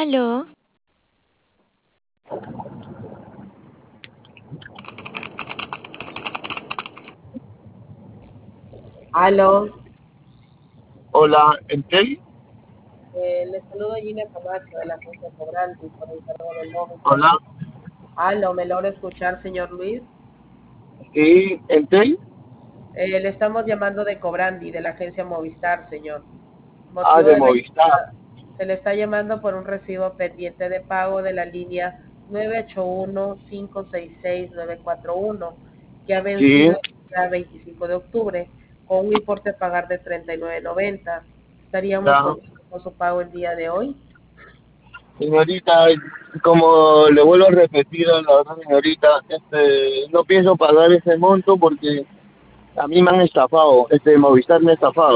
Aló, Aló, Hola, Entel. le saludo Gina Camacho de la agencia Cobrante por encargo del Movistar. Hola, Aló, ¿me logra escuchar, señor Luis? sí, Entel. Le estamos llamando de Cobrandi, de la agencia Movistar, señor. Ah, Motivo de de la Movistar. llamada, se le está llamando por un recibo pendiente de pago de la línea 981-566-941, que ha Sí, vencido el 25 de octubre, con un importe a pagar de 39.90. Estaríamos ya. contentos con su pago el día de hoy. Señorita, como le vuelvo a repetir a la otra señorita, no pienso pagar ese monto porque a mí me han estafado, Movistar me ha estafado.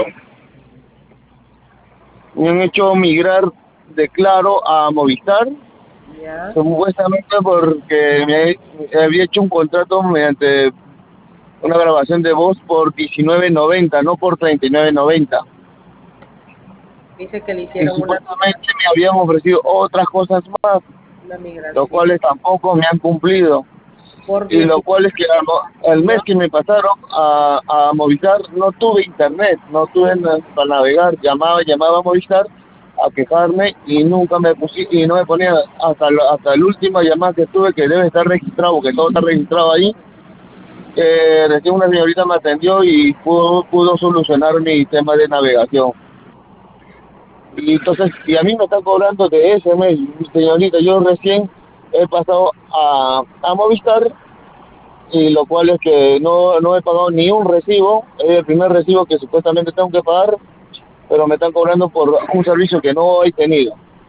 Me han hecho migrar de Claro a Movistar, Ya. supuestamente porque me había hecho un contrato mediante una grabación de voz por 19.90, no por 39.90. Dice que le Y hicieron supuestamente me habían ofrecido otras cosas más, una los migración cuales tampoco me han cumplido. por Y lo 19 cual es que el mes años. que me pasaron a Movistar no tuve internet, no tuve para navegar, llamaba a Movistar a quejarme y nunca me puse, y no me ponía hasta el último llamada que tuve, que debe estar registrado, porque todo está registrado ahí. Recién una señorita me atendió y pudo solucionar mi tema de navegación. Y entonces, y a mí me están cobrando de ese mes, señorita. Yo recién he pasado a Movistar, y lo cual es que no he pagado ni un recibo. Es el primer recibo que supuestamente tengo que pagar, pero me están cobrando por un servicio que no he tenido.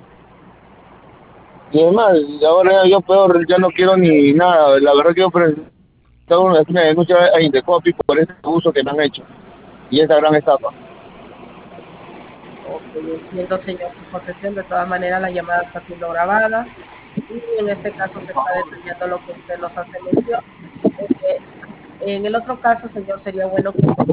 Y además, ahora yo peor, ya no quiero ni nada. La verdad que yo presento una denuncia a Indecopi por este abuso que me han hecho y esta gran estafa. Ok, entiendo, señor, su posesión. De todas maneras, la llamada está siendo grabada y en este caso se está detallando lo que usted nos hace mención. Eh, en el otro caso, señor, sería bueno que vaya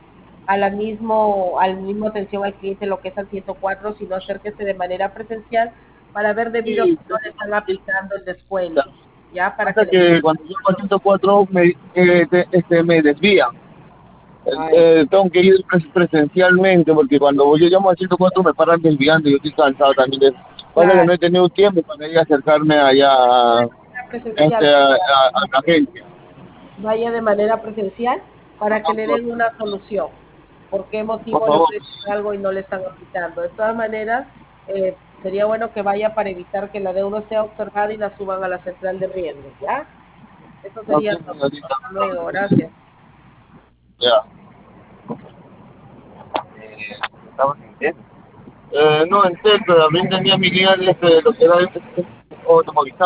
al mismo atención al cliente, lo que es al 104, sino acérquese de manera presencial para ver debido a Sí, que no le están aplicando el descuento, ya para que pasa le que cuando llego al 104 me desvían. ay, Tengo que ir presencialmente porque cuando yo llamo al 104 me paran desviando y yo estoy cansado también de eso. Pasa que claro, no he tenido tiempo para ir a acercarme allá presencial, a la agencia. vaya de manera presencial para que le den una solución. ¿Por qué Por motivo le favor. ofrecen algo y no le están aplicando? De todas maneras, sería bueno que vaya para evitar que la deuda sea observada y la suban a la central de riesgos, ¿ya? Eso Ok, sería todo. señorita. Hasta luego, gracias. Ya. ¿Estamos en qué? No, en serio, también tenía mi guía de lo que era automovilizado.